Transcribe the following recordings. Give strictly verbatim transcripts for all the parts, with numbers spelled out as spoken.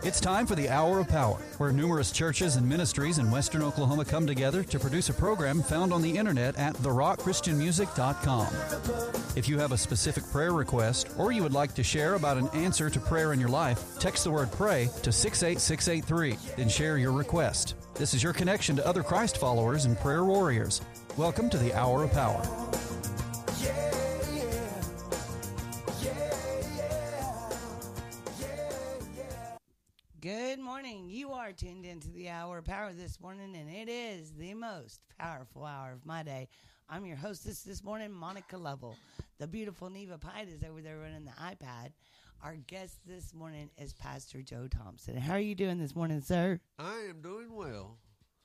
It's time for the Hour of Power, where numerous churches and ministries in Western Oklahoma come together to produce a program found on the internet at the rock christian music dot com. If you have a specific prayer request or you would like to share about an answer to prayer in your life, text the word PRAY to six eight six eight three, then share your request. This is your connection to other Christ followers and prayer warriors. Welcome to the Hour of Power. Good morning. You are tuned into the Hour of Power this morning, and it is the most powerful hour of my day. I'm your hostess this morning, Monica Lovell. The beautiful Neva Pite is over there running the iPad. Our guest this morning is Pastor Joe Thompson. How are you doing this morning, sir? I am doing well.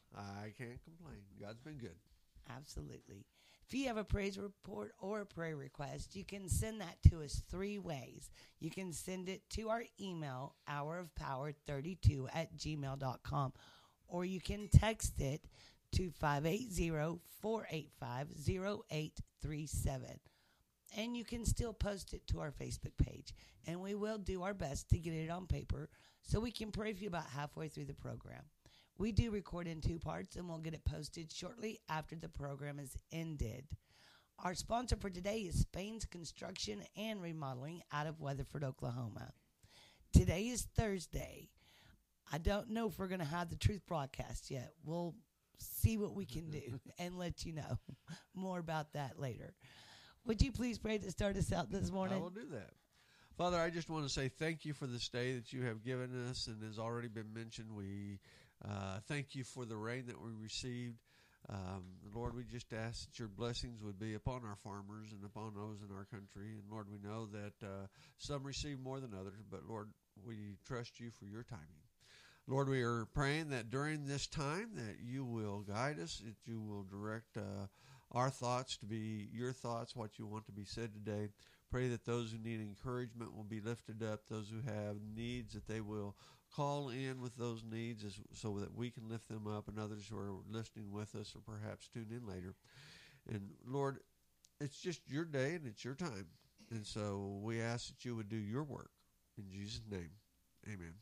I can't complain. God's been good. Absolutely. If you have a praise report or a prayer request, you can send that to us three ways. You can send it to our email, hour of power thirty-two at gmail dot com, or you can text it to five eight zero, four eight five, zero eight three seven. And you can still post it to our Facebook page, and we will do our best to get it on paper so we can pray for you about halfway through the program. We do record in two parts, and we'll get it posted shortly after the program is ended. Our sponsor for today is Spain's Construction and Remodeling out of Weatherford, Oklahoma. Today is Thursday. I don't know if we're going to have the truth broadcast yet. We'll see what we can do and let you know more about that later. Would you please pray to start us out this morning? I will do that. Father, I just want to say thank you for this day that you have given us, and has already been mentioned. We uh, thank you for the rain that we received. Um, Lord, we just ask that your blessings would be upon our farmers and upon those in our country. And Lord, we know that uh, some receive more than others, but Lord, we trust you for your timing. Lord, we are praying that during this time that you will guide us, that you will direct uh, our thoughts to be your thoughts, what you want to be said today. Pray that those who need encouragement will be lifted up, those who have needs, that they will call in with those needs as, so that we can lift them up, and others who are listening with us or perhaps tune in later. And Lord, it's just your day and it's your time. And so we ask that you would do your work. In Jesus' name, amen.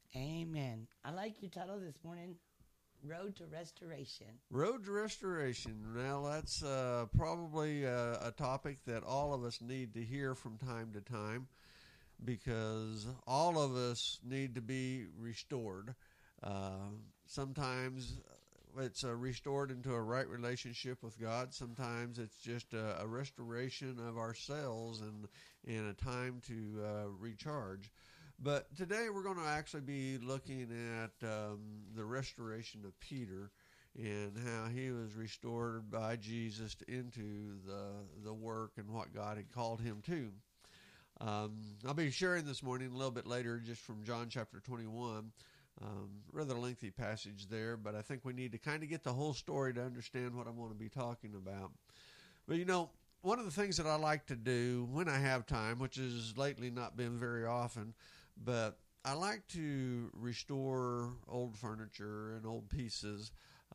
Amen. I like your title this morning, Road to Restoration. Road to Restoration. Now, that's uh, probably a, a topic that all of us need to hear from time to time, because all of us need to be restored. Uh, sometimes it's uh, restored into a right relationship with God. Sometimes it's just a, a restoration of ourselves and, and a time to uh, recharge. But today we're going to actually be looking at um, the restoration of Peter and how he was restored by Jesus into the the work and what God had called him to. Um, I'll be sharing this morning a little bit later just from John chapter twenty-one. Um, rather lengthy passage there, but I think we need to kind of get the whole story to understand what I'm going to be talking about. But you know, one of the things that I like to do when I have time, which has lately not been very often, but I like to restore old furniture and old pieces.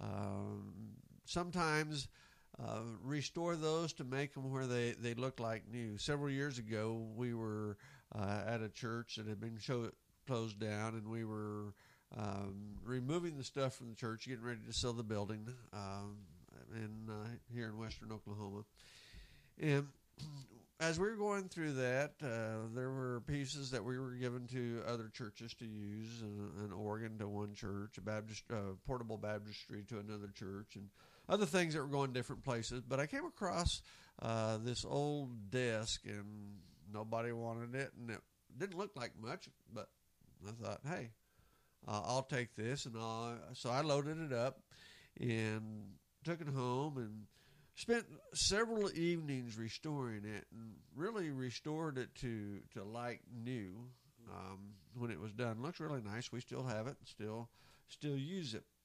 Um, sometimes uh, restore those to make them where they, they look like new. Several years ago, we were uh, at a church that had been show, closed down, and we were um, removing the stuff from the church, getting ready to sell the building um, in uh, here in western Oklahoma. And as we were going through that, uh, there were pieces that we were given to other churches to use, an, an organ to one church, a Baptist, uh, portable baptistry to another church, and other things that were going different places. But I came across uh, this old desk, and nobody wanted it, and it didn't look like much, but I thought, hey, uh, I'll take this. And I'll, so I loaded it up and took it home and spent several evenings restoring it, and really restored it to, to like new um, when it was done. It looks really nice. We still have it and still still use it.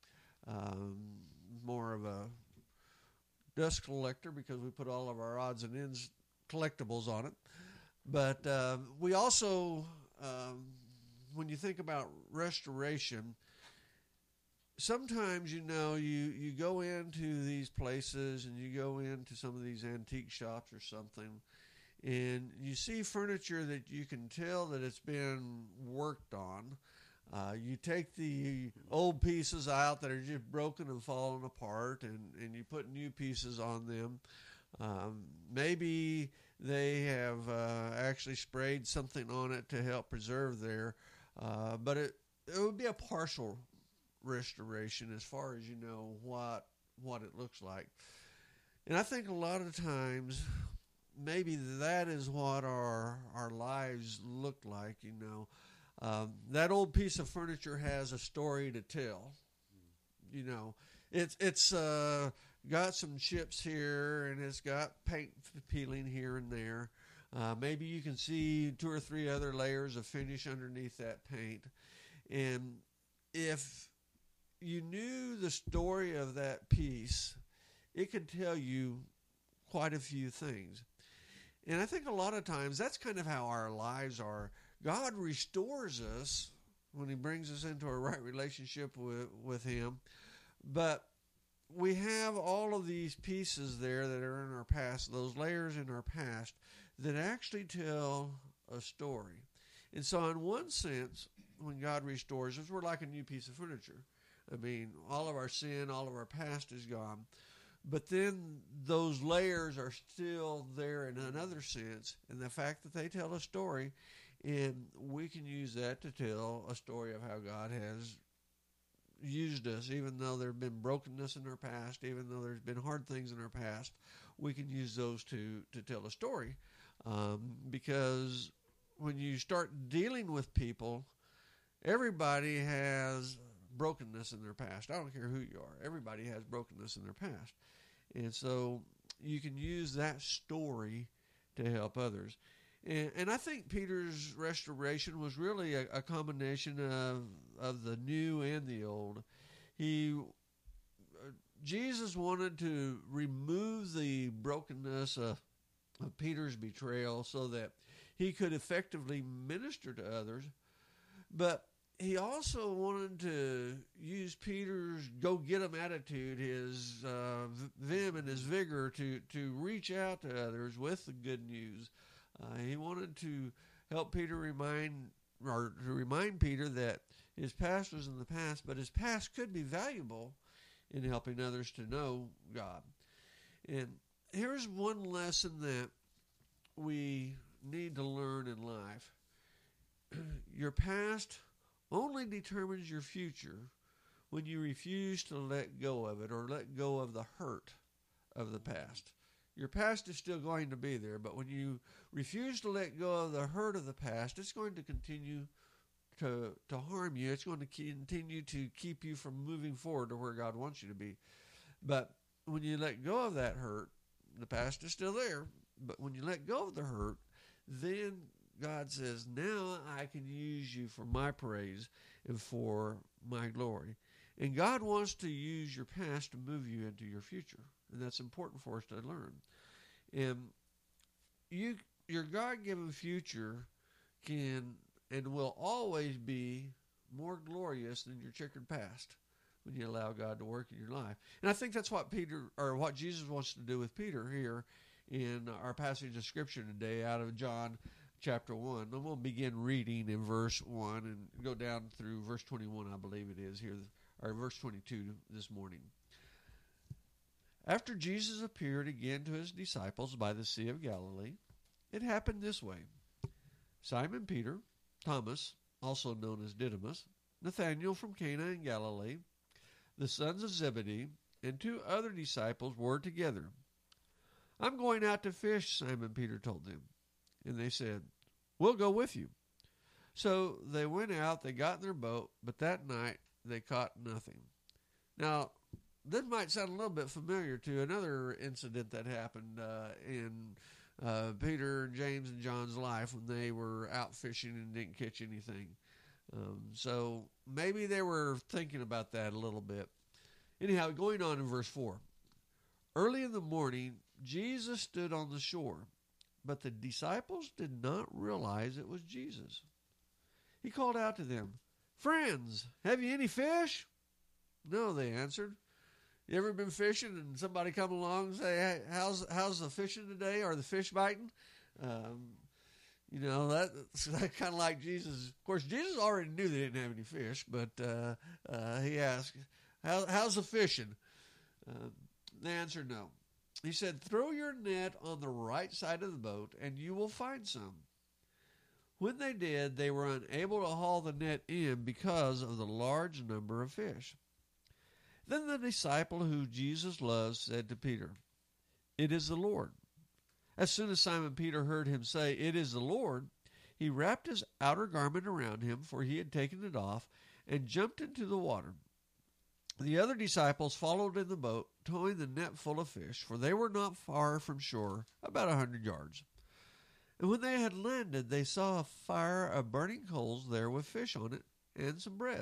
Um, more of a dust collector because we put all of our odds and ends collectibles on it. But uh, we also, um, when you think about restoration, sometimes, you know, you, you go into these places and you go into some of these antique shops or something, and you see furniture that you can tell that it's been worked on. Uh, you take the old pieces out that are just broken and falling apart, and, and you put new pieces on them. Um, maybe they have uh, actually sprayed something on it to help preserve there, uh, but it it would be a partial restoration as far as you know what what it looks like. And I think a lot of times maybe that is what our our lives look like, you know. Um, that old piece of furniture has a story to tell. You know, it's it's uh, got some chips here, and it's got paint peeling here and there. Uh, maybe you can see two or three other layers of finish underneath that paint. And if you knew the story of that piece, it could tell you quite a few things. And I think a lot of times that's kind of how our lives are. God restores us when he brings us into a right relationship with, with him. But we have all of these pieces there that are in our past, those layers in our past, that actually tell a story. And so in one sense, when God restores us, we're like a new piece of furniture. I mean, all of our sin, all of our past is gone. But then those layers are still there in another sense, and the fact that they tell a story, and we can use that to tell a story of how God has used us, even though there have been brokenness in our past, even though there's been hard things in our past, we can use those to, to tell a story. Um, because when you start dealing with people, everybody has brokenness in their past. I don't care who you are. Everybody has brokenness in their past. And so you can use that story to help others. And, and I think Peter's restoration was really a, a combination of of the new and the old. He, uh, Jesus wanted to remove the brokenness of, of Peter's betrayal so that he could effectively minister to others. But he also wanted to use Peter's go-get-em attitude, his uh, vim and his vigor to, to reach out to others with the good news. Uh, he wanted to help Peter remind, or to remind Peter that his past was in the past, but his past could be valuable in helping others to know God. And here's one lesson that we need to learn in life. Your past only determines your future when you refuse to let go of it or let go of the hurt of the past. Your past is still going to be there, but when you refuse to let go of the hurt of the past, it's going to continue to to harm you. It's going to continue to keep you from moving forward to where God wants you to be. But when you let go of that hurt, the past is still there, but when you let go of the hurt, then God says, now I can use you for my praise and for my glory. And God wants to use your past to move you into your future. And that's important for us to learn. And you, your God-given future can and will always be more glorious than your checkered past when you allow God to work in your life. And I think that's what Peter, or what Jesus wants to do with Peter here in our passage of Scripture today out of John chapter one. And we'll begin reading in verse one and go down through verse twenty-one, I believe it is here, or verse twenty-two this morning. After Jesus appeared again to his disciples by the Sea of Galilee, it happened this way. Simon Peter, Thomas, also known as Didymus, Nathanael from Cana in Galilee, the sons of Zebedee, and two other disciples were together. I'm going out to fish, Simon Peter told them. And they said, we'll go with you. So they went out, they got in their boat, but that night they caught nothing. Now, this might sound a little bit familiar to another incident that happened uh, in uh, Peter, James, and John's life when they were out fishing and didn't catch anything. Um, so maybe they were thinking about that a little bit. Anyhow, going on in verse four. Early in the morning, Jesus stood on the shore, but the disciples did not realize it was Jesus. He called out to them, friends, have you any fish? No, they answered. You ever been fishing and somebody come along and say, hey, how's how's the fishing today? Are the fish biting? Um, You know, that's kind of like Jesus. Of course, Jesus already knew they didn't have any fish, but uh, uh, he asked, How, how's the fishing? Uh, they answered no. He said, throw your net on the right side of the boat, and you will find some. When they did, they were unable to haul the net in because of the large number of fish. Then the disciple who Jesus loved said to Peter, it is the Lord. As soon as Simon Peter heard him say, it is the Lord, he wrapped his outer garment around him, for he had taken it off, and jumped into the water. The other disciples followed in the boat, towing the net full of fish, for they were not far from shore, about a hundred yards. And when they had landed, they saw a fire of burning coals there with fish on it and some bread.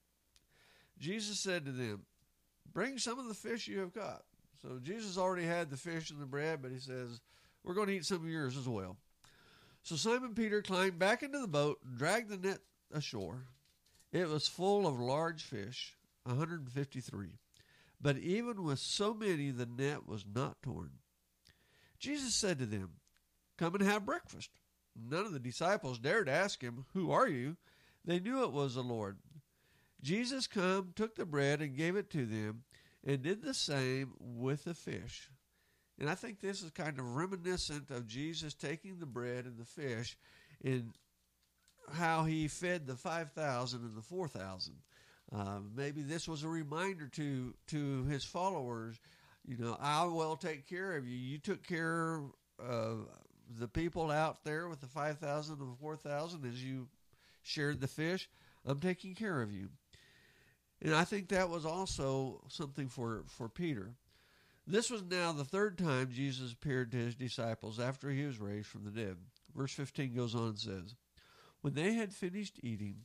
Jesus said to them, bring some of the fish you have caught. So Jesus already had the fish and the bread, but he says, we're going to eat some of yours as well. So Simon Peter climbed back into the boat and dragged the net ashore. It was full of large fish, one hundred fifty-three. But even with so many, the net was not torn. Jesus said to them, come and have breakfast. None of the disciples dared ask him, who are you? They knew it was the Lord. Jesus come, took the bread, and gave it to them, and did the same with the fish. And I think this is kind of reminiscent of Jesus taking the bread and the fish and how he fed the five thousand and the four thousand. Uh, maybe this was a reminder to to his followers, you know, I will take care of you. You took care of the people out there with the five thousand and the four thousand as you shared the fish. I'm taking care of you. And I think that was also something for, for Peter. This was now the third time Jesus appeared to his disciples after he was raised from the dead. Verse fifteen goes on and says, when they had finished eating,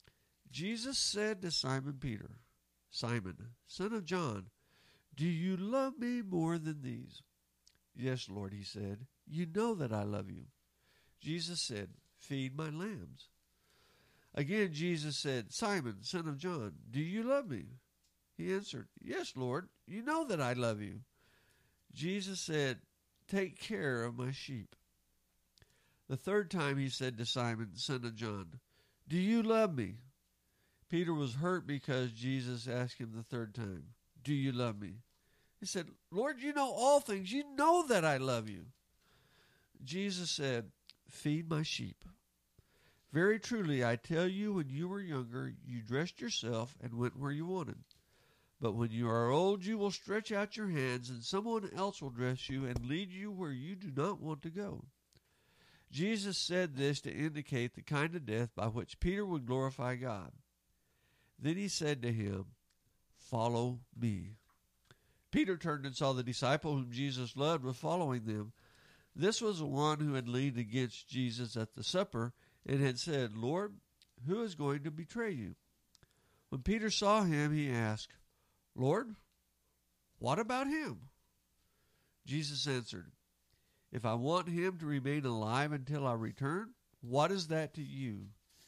Jesus said to Simon Peter, Simon, son of John, do you love me more than these? Yes, Lord, he said, you know that I love you. Jesus said, feed my lambs. Again, Jesus said, Simon, son of John, do you love me? He answered, yes, Lord, you know that I love you. Jesus said, take care of my sheep. The third time he said to Simon, son of John, do you love me? Peter was hurt because Jesus asked him the third time, do you love me? He said, Lord, you know all things. You know that I love you. Jesus said, feed my sheep. Very truly, I tell you, when you were younger, you dressed yourself and went where you wanted. But when you are old, you will stretch out your hands, and someone else will dress you and lead you where you do not want to go. Jesus said this to indicate the kind of death by which Peter would glorify God. Then he said to him, follow me. Peter turned and saw the disciple whom Jesus loved was following them. This was the one who had leaned against Jesus at the supper and had said, Lord, who is going to betray you? When Peter saw him, he asked, Lord, what about him? Jesus answered, if I want him to remain alive until I return, what is that to you?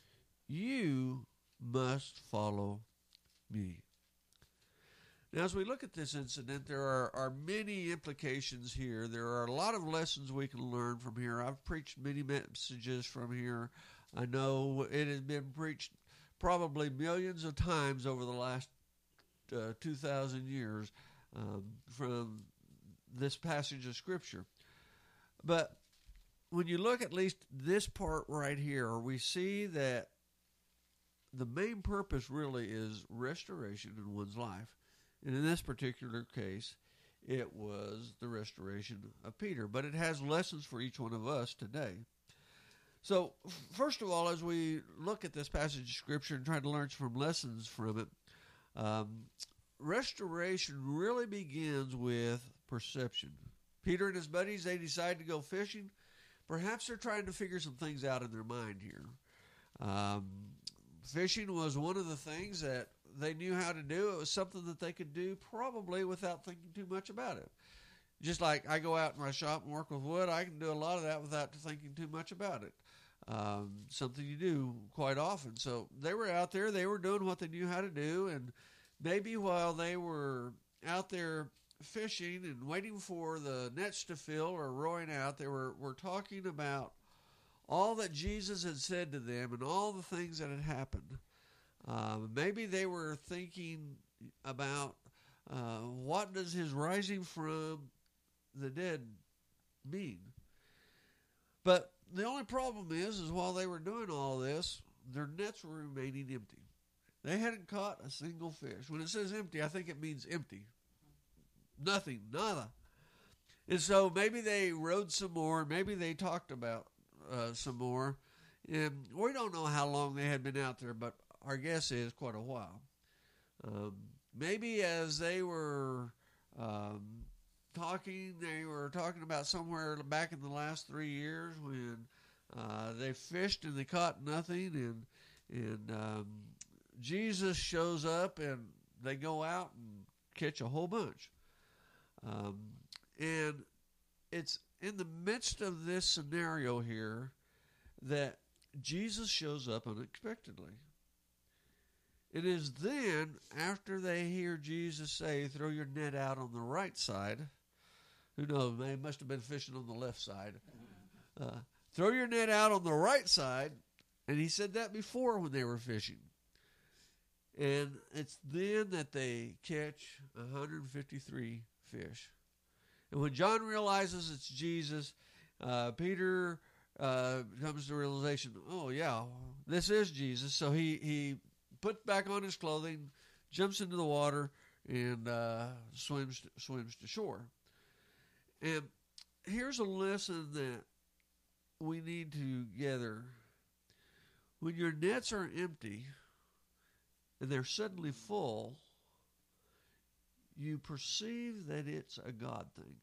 You must follow me. Now, as we look at this incident, there are, are many implications here. There are a lot of lessons we can learn from here. I've preached many messages from here. I know it has been preached probably millions of times over the last uh, two thousand years um, from this passage of Scripture. But when you look at least this part right here, we see that the main purpose really is restoration in one's life. And in this particular case, it was the restoration of Peter. But it has lessons for each one of us today. So, first of all, as we look at this passage of Scripture and try to learn some lessons from it, um, restoration really begins with perception. Peter and his buddies, they decide to go fishing. Perhaps they're trying to figure some things out in their mind here. Um, fishing was one of the things that they knew how to do. It was something that they could do probably without thinking too much about it. Just like I go out in my shop and work with wood, I can do a lot of that without thinking too much about it. Um, something you do quite often. So they were out there, they were doing what they knew how to do, and maybe while they were out there fishing and waiting for the nets to fill or rowing out, they were, were talking about all that Jesus had said to them and all the things that had happened. Uh, maybe they were thinking about uh, what does his rising from the dead mean? But the only problem is, is while they were doing all this, their nets were remaining empty. They hadn't caught a single fish. When it says empty, I think it means empty. Nothing, nada. And so maybe they rowed some more. Maybe they talked about uh, some more. And we don't know how long they had been out there, but our guess is quite a while. Um, maybe as they were um, talking, they were talking about somewhere back in the last three years when uh, they fished and they caught nothing, and and um, Jesus shows up and they go out and catch a whole bunch. Um, and it's in the midst of this scenario here that Jesus shows up unexpectedly. It is then, after they hear Jesus say, throw your net out on the right side. Who knows, they must have been fishing on the left side. Uh, throw your net out on the right side. And he said that before when they were fishing. And it's then that they catch one hundred fifty-three fish. And when John realizes it's Jesus, uh, Peter uh, comes to the realization, oh, yeah, this is Jesus. So he, he puts back on his clothing, jumps into the water, and uh, swims, swims to shore. And here's a lesson that we need to gather. When your nets are empty and they're suddenly full, you perceive that it's a God thing.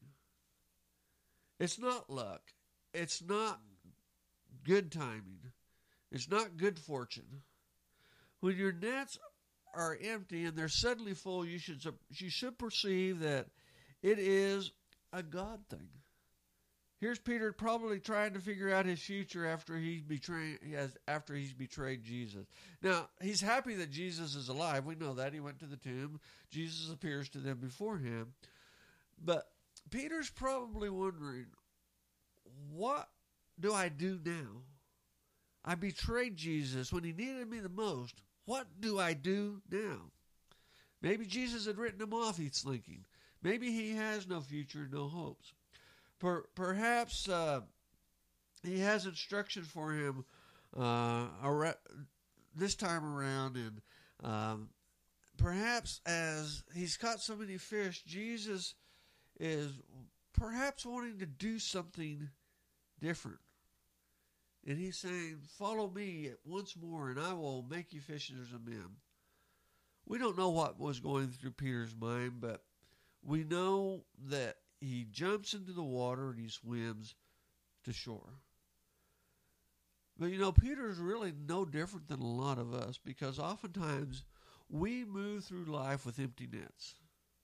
It's not luck. It's not good timing. It's not good fortune. When your nets are empty and they're suddenly full, you should you should perceive that it is a God thing. Here's Peter probably trying to figure out his future after he's betrayed after he's betrayed Jesus. Now, he's happy that Jesus is alive. We know that. He went to the tomb. Jesus appears to them before him. But Peter's probably wondering, what do I do now? I betrayed Jesus when he needed me the most. What do I do now? Maybe Jesus had written him off, he's thinking. Maybe he has no future, no hopes. Per, perhaps uh, he has instructions for him uh, ar- this time around, and um, perhaps as he's caught so many fish, Jesus is perhaps wanting to do something different. And he's saying, follow me once more, and I will make you fishers of men. We don't know what was going through Peter's mind, but we know that he jumps into the water and he swims to shore. But you know, Peter's really no different than a lot of us, because oftentimes we move through life with empty nets.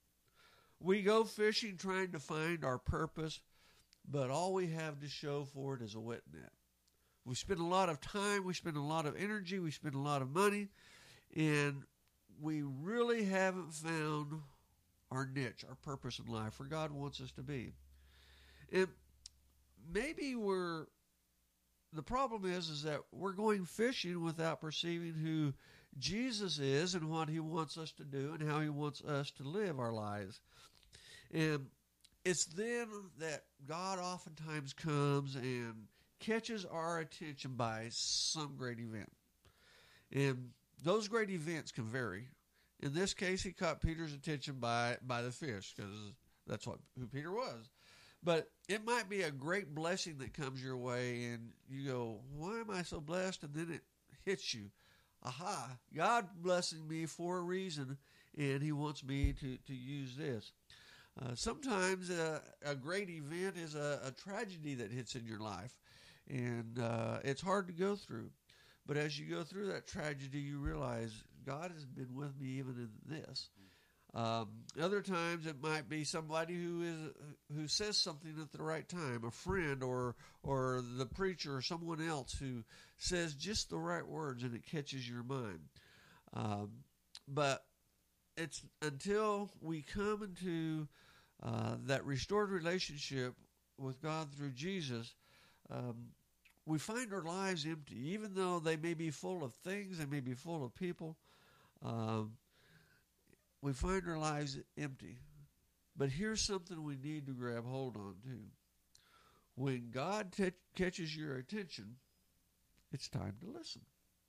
We go fishing trying to find our purpose, but all we have to show for it is a wet net. We spend a lot of time, we spend a lot of energy, we spend a lot of money, and we really haven't found our niche, our purpose in life, where God wants us to be. And maybe we're, the problem is, is that we're going fishing without perceiving who Jesus is and what he wants us to do and how he wants us to live our lives. And it's then that God oftentimes comes and catches our attention by some great event. And those great events can vary. In this case, he caught Peter's attention by, by the fish, because that's what who Peter was. But it might be a great blessing that comes your way, and you go, why am I so blessed? And then it hits you. Aha, God blessing me for a reason, and he wants me to, to use this. Uh, sometimes uh, a great event is a, a tragedy that hits in your life, and uh, it's hard to go through. But as you go through that tragedy, you realize God has been with me even in this. Um, other times it might be somebody who is who says something at the right time, a friend or or the preacher or someone else who says just the right words and it catches your mind. Um, but it's until we come into uh, that restored relationship with God through Jesus, um, we find our lives empty, even though they may be full of things, they may be full of people. Um, we find our lives empty. But here's something we need to grab hold on too. When God t- catches your attention, it's time to listen.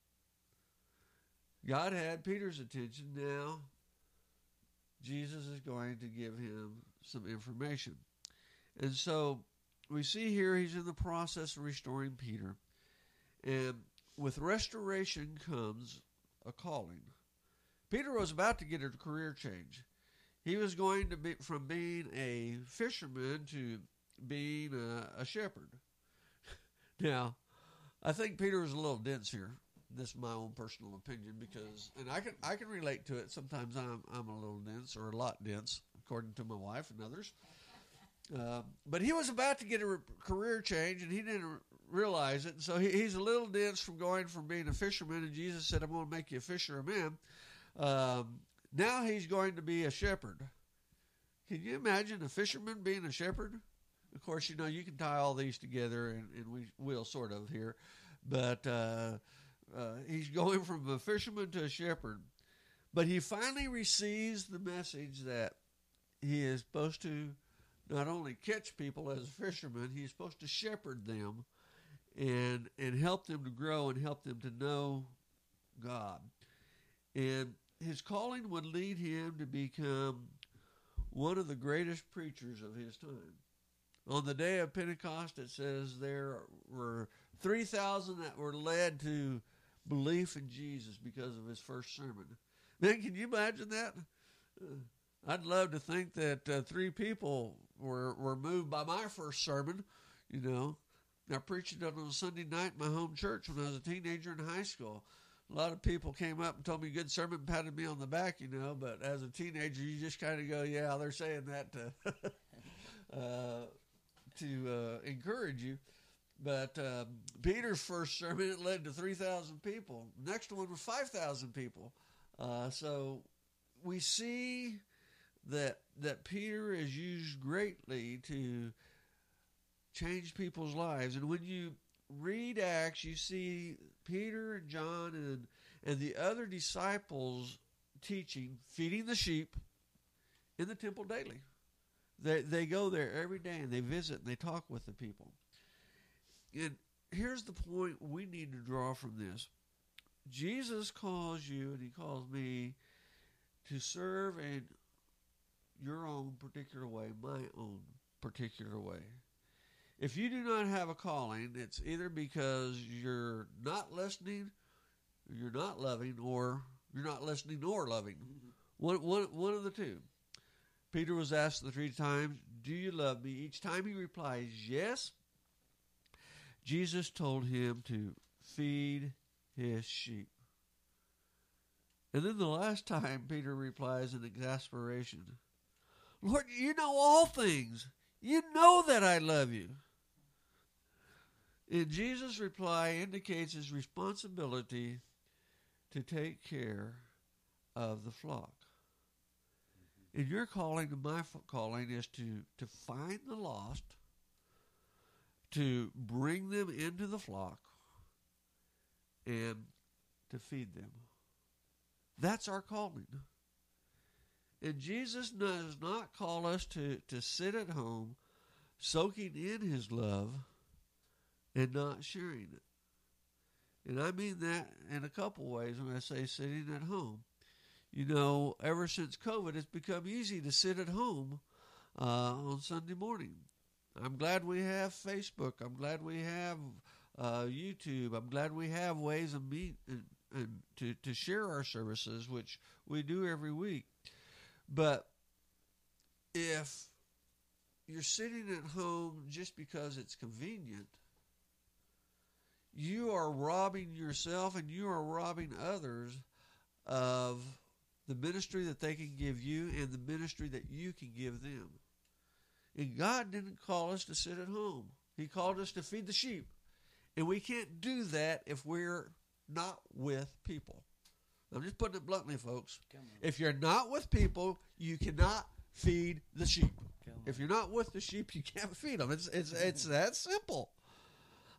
God had Peter's attention. Now, Jesus is going to give him some information. And so, we see here he's in the process of restoring Peter. And with restoration comes a calling. Peter was about to get a career change. He was going to be from being a fisherman to being a, a shepherd. Now, I think Peter was a little dense here. This is my own personal opinion, because, and I can I can relate to it. Sometimes I'm I'm a little dense, or a lot dense, according to my wife and others. Uh, but he was about to get a re- career change, and he didn't r- realize it. And so he, he's a little dense from going from being a fisherman, and Jesus said, "I'm going to make you a fisher of men." Um, now he's going to be a shepherd. Can you imagine a fisherman being a shepherd? Of course, you know, you can tie all these together, and, and we will sort of here. But uh, uh, he's going from a fisherman to a shepherd. But he finally receives the message that he is supposed to not only catch people as a fisherman, he's supposed to shepherd them and and help them to grow and help them to know God. And his calling would lead him to become one of the greatest preachers of his time. On the day of Pentecost, it says there were three thousand that were led to belief in Jesus because of his first sermon. Man, can you imagine that? Uh, I'd love to think that uh, three people were, were moved by my first sermon. You know, I preached it on a Sunday night in my home church when I was a teenager in high school. A lot of people came up and told me good sermon, patted me on the back, you know, but as a teenager, you just kind of go, yeah, they're saying that to, uh, to uh, encourage you. But um, Peter's first sermon, it led to three thousand people. Next one was five thousand people. Uh, so we see that that Peter is used greatly to change people's lives. And when you read Acts, you see Peter and John and and the other disciples teaching, feeding the sheep in the temple daily. They they go there every day and they visit and they talk with the people. And here's the point we need to draw from this. Jesus calls you and he calls me to serve in your own particular way, my own particular way. If you do not have a calling, it's either because you're not listening, you're not loving, or you're not listening or loving. One, one, one of the two. Peter was asked the three times, "Do you love me?" Each time he replies, "Yes." Jesus told him to feed his sheep. And then the last time Peter replies in exasperation, "Lord, you know all things. You know that I love you." And Jesus' reply indicates his responsibility to take care of the flock. And your calling and my calling is to, to find the lost, to bring them into the flock, and to feed them. That's our calling. And Jesus does not call us to, to sit at home soaking in his love and not sharing it. And I mean that in a couple ways when I say sitting at home. You know, ever since COVID, it's become easy to sit at home uh, on Sunday morning. I'm glad we have Facebook. I'm glad we have uh, YouTube. I'm glad we have ways of meet and, and to, to share our services, which we do every week. But if you're sitting at home just because it's convenient, you are robbing yourself and you are robbing others of the ministry that they can give you and the ministry that you can give them. And God didn't call us to sit at home. He called us to feed the sheep. And we can't do that if we're not with people. I'm just putting it bluntly, folks. If you're not with people, you cannot feed the sheep. If you're not with the sheep, you can't feed them. It's it's it's that simple.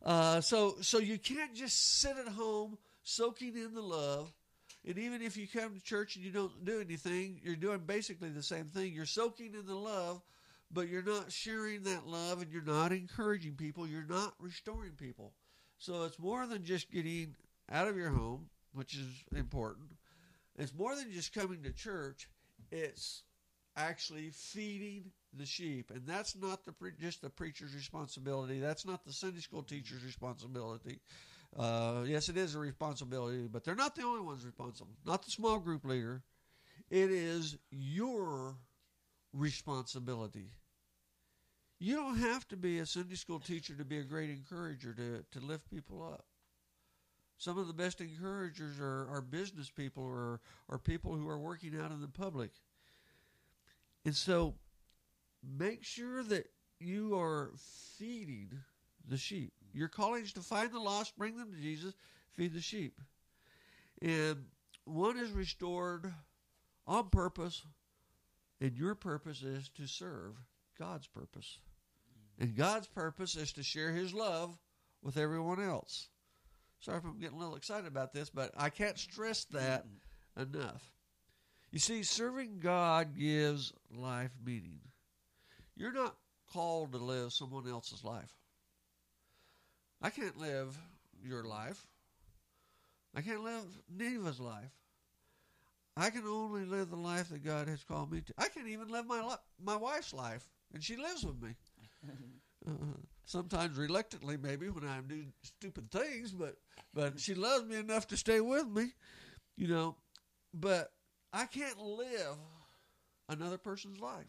Uh, so, so you can't just sit at home soaking in the love. And even if you come to church and you don't do anything, you're doing basically the same thing. You're soaking in the love, but you're not sharing that love, and you're not encouraging people. You're not restoring people. So it's more than just getting out of your home, which is important. It's more than just coming to church. It's actually feeding the sheep. And that's not the pre- just the preacher's responsibility. That's not the Sunday school teacher's responsibility. Uh, yes, it is a responsibility, but they're not the only ones responsible. Not the small group leader. It is your responsibility. You don't have to be a Sunday school teacher to be a great encourager, to, to lift people up. Some of the best encouragers are, are business people or, or people who are working out in the public. And so make sure that you are feeding the sheep. Your calling is to find the lost, bring them to Jesus, feed the sheep. And one is restored on purpose, and your purpose is to serve God's purpose. And God's purpose is to share his love with everyone else. Sorry if I'm getting a little excited about this, but I can't stress that enough. You see, serving God gives life meaning. You're not called to live someone else's life. I can't live your life. I can't live Neva's life. I can only live the life that God has called me to. I can't even live my li- my wife's life, and she lives with me. Uh, sometimes reluctantly, maybe, when I do stupid things, but but she loves me enough to stay with me, you know. But I can't live another person's life.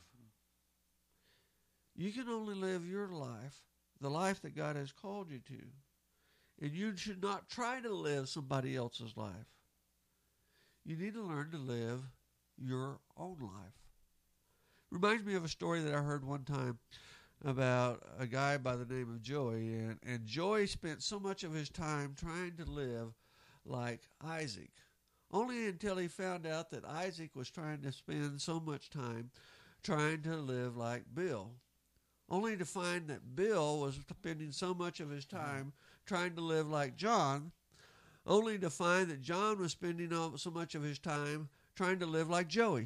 You can only live your life, the life that God has called you to. And you should not try to live somebody else's life. You need to learn to live your own life. Reminds me of a story that I heard one time about a guy by the name of Joey. And, and Joey spent so much of his time trying to live like Isaac. Only until he found out that Isaac was trying to spend so much time trying to live like Bill. Only to find that Bill was spending so much of his time trying to live like John. Only to find that John was spending so much of his time trying to live like Joey.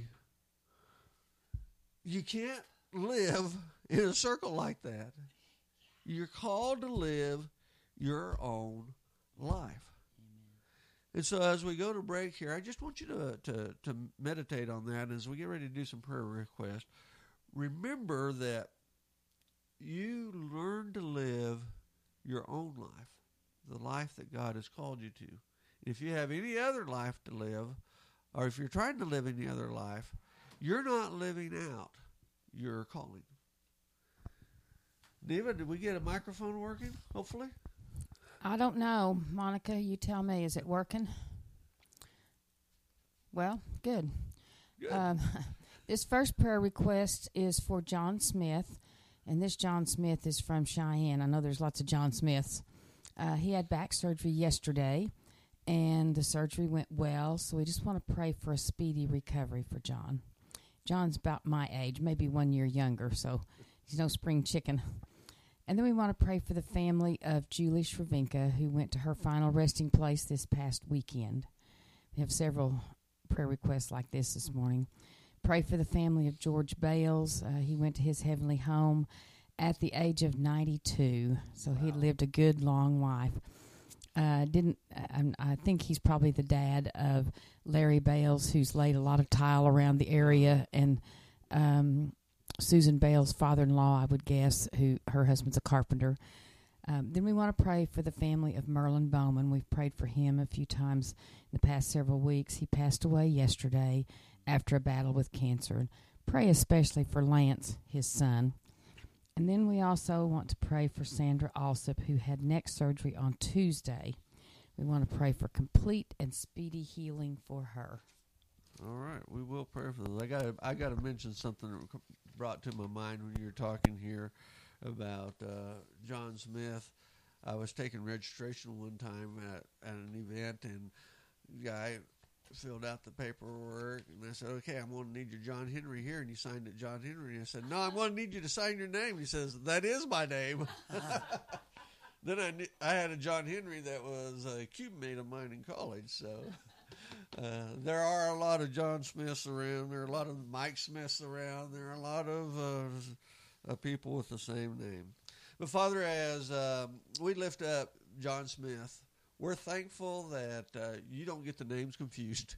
You can't live in a circle like that. You're called to live your own life. And so as we go to break here, I just want you to, to, to meditate on that. As we get ready to do some prayer requests, remember that you learn to live your own life, the life that God has called you to. If you have any other life to live, or if you're trying to live any other life, you're not living out your calling. Neva, did we get a microphone working, hopefully? I don't know. Monica, you tell me. Is it working? Well, good. Good. Um, this first prayer request is for John Smith, and this John Smith is from Cheyenne. I know there's lots of John Smiths. Uh, he had back surgery yesterday, and the surgery went well, so we just want to pray for a speedy recovery for John. John's about my age, maybe one year younger, so he's no spring chicken. And then we want to pray for the family of Julie Shravinka, who went to her final resting place this past weekend. We have several prayer requests like this this morning. Pray for the family of George Bales. Uh, he went to his heavenly home at the age of ninety-two, so wow. He lived a good, long life. Uh, didn't I, I think he's probably the dad of Larry Bales, who's laid a lot of tile around the area, and um, Susan Bales' father-in-law, I would guess, who her husband's a carpenter. Um, then we want to pray for the family of Merlin Bowman. We've prayed for him a few times in the past several weeks. He passed away yesterday after a battle with cancer. Pray especially for Lance, his son. And then we also want to pray for Sandra Alsop, who had neck surgery on Tuesday. We want to pray for complete and speedy healing for her. All right, we will pray for those. I got I got to mention something that brought to my mind when you were talking here about uh, John Smith. I was taking registration one time at, at an event, and the guy filled out the paperwork, and I said, okay, I'm going to need your John Henry here, and he signed it John Henry, and I said, no, I'm going to need you to sign your name. He says, that is my name. then I knew, I had a John Henry that was a Cuban mate of mine in college. So uh, there are a lot of John Smiths around. There are a lot of Mike Smiths around. There are a lot of uh, uh, people with the same name. But Father, as um, we lift up John Smith, we're thankful that uh, you don't get the names confused.